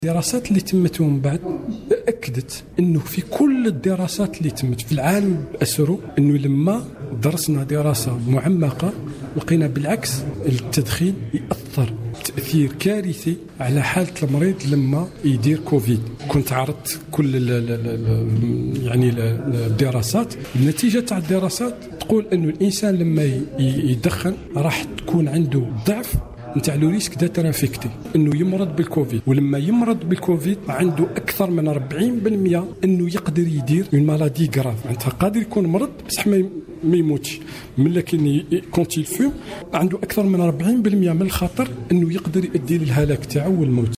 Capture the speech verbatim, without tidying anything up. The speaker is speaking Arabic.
الدراسات اللي تمت من بعد أكدت أنه في كل الدراسات اللي تمت في العالم أسروا أنه لما درسنا دراسة معمقة لقينا بالعكس التدخين يأثر تأثير كارثي على حالة المريض لما يدير كوفيد. كنت عرضت كل ال ال ال يعني الدراسات، النتيجة تاع الدراسات تقول أنه الإنسان لما يدخن راح تكون عنده ضعف نتاع لو ريسك داترانفيكتي انه يمرض بالكوفيد، ولما يمرض بالكوفيد عنده اكثر من أربعين بالمئة انه يقدر يدير اون مالادي غراف، معناتها قادر يكون مرض بصح ما ما يموتش، من لكن كونت يفوم عنده اكثر من أربعين بالمئة من الخطر انه يقدر يؤدي للهلاك تاعو والموت.